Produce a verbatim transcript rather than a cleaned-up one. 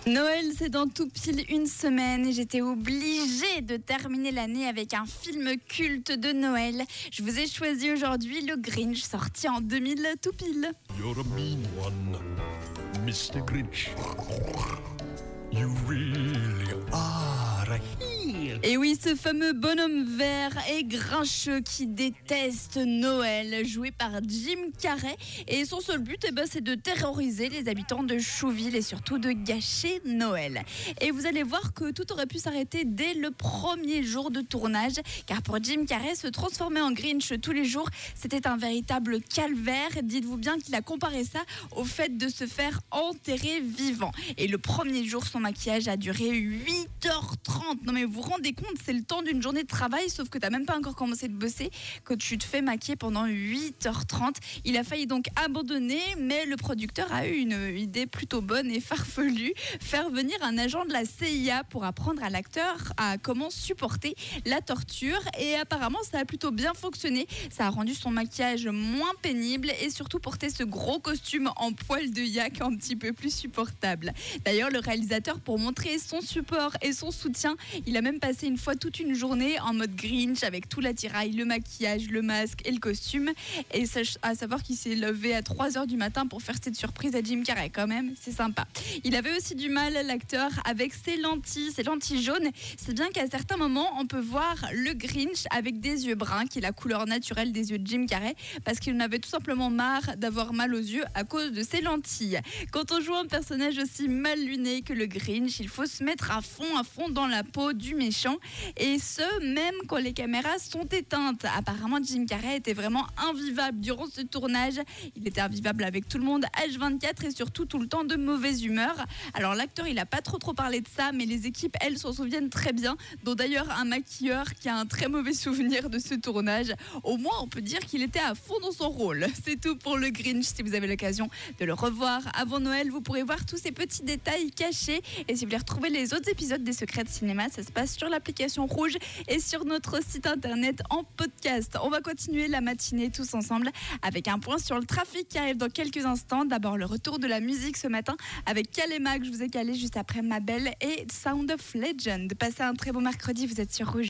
Noël, c'est dans tout pile une semaine et j'étais obligée de terminer l'année avec un film culte de Noël. Je vous ai choisi aujourd'hui le Grinch, sorti en deux mille tout pile. You're a mean one, mister Grinch. You really are a heel. Et oui, ce fameux bonhomme vert et grincheux qui déteste Noël, joué par Jim Carrey. Et son seul but, eh ben, c'est de terroriser les habitants de Chouville et surtout de gâcher Noël. Et vous allez voir que tout aurait pu s'arrêter dès le premier jour de tournage, car pour Jim Carrey, se transformer en Grinch tous les jours, c'était un véritable calvaire. Dites-vous bien qu'il a comparé ça au fait de se faire enterrer vivant. Et le premier jour, son maquillage a duré huit heures trente. Non mais vous vous rendez compte, c'est le temps d'une journée de travail, sauf que tu n'as même pas encore commencé de bosser, que tu te fais maquiller pendant huit heures trente. Il a failli donc abandonner, mais le producteur a eu une idée plutôt bonne et farfelue, faire venir un agent de la C I A pour apprendre à l'acteur à comment supporter la torture. Et apparemment, ça a plutôt bien fonctionné. Ça a rendu son maquillage moins pénible et surtout porter ce gros costume en poil de yak un petit peu plus supportable. D'ailleurs, le réalisateur, pour montrer son support et son soutien, il a même passé une fois toute une journée en mode Grinch avec tout l'attirail, le maquillage, le masque et le costume. Et à savoir qu'il s'est levé à trois heures du matin pour faire cette surprise à Jim Carrey quand même, c'est sympa. Il avait aussi du mal, l'acteur, avec ses lentilles, ses lentilles jaunes. C'est bien qu'à certains moments, on peut voir le Grinch avec des yeux bruns, qui est la couleur naturelle des yeux de Jim Carrey, parce qu'il en avait tout simplement marre d'avoir mal aux yeux à cause de ses lentilles. Quand on joue un personnage aussi mal luné que le Grinch, il faut se mettre à fond, à fond dans la peau du méchant, et ce, même quand les caméras sont éteintes. Apparemment, Jim Carrey était vraiment invivable durant ce tournage. Il était invivable avec tout le monde, H vingt-quatre, et surtout tout le temps de mauvaise humeur. Alors l'acteur, il a pas trop trop parlé de ça, mais les équipes, elles, s'en souviennent très bien, dont d'ailleurs un maquilleur qui a un très mauvais souvenir de ce tournage. Au moins, on peut dire qu'il était à fond dans son rôle. C'est tout pour le Grinch. Si vous avez l'occasion de le revoir avant Noël, vous pourrez voir tous ces petits détails cachés. Et si vous voulez retrouver les autres épisodes des Secrets de Cinéma, ça se passe sur l'application Rouge et sur notre site internet en podcast. On va continuer la matinée tous ensemble avec un point sur le trafic qui arrive dans quelques instants. D'abord, le retour de la musique ce matin avec Kalema, que je vous ai calé juste après Ma Belle, et Sound of Legend. Passez un très beau mercredi, vous êtes sur Rouge.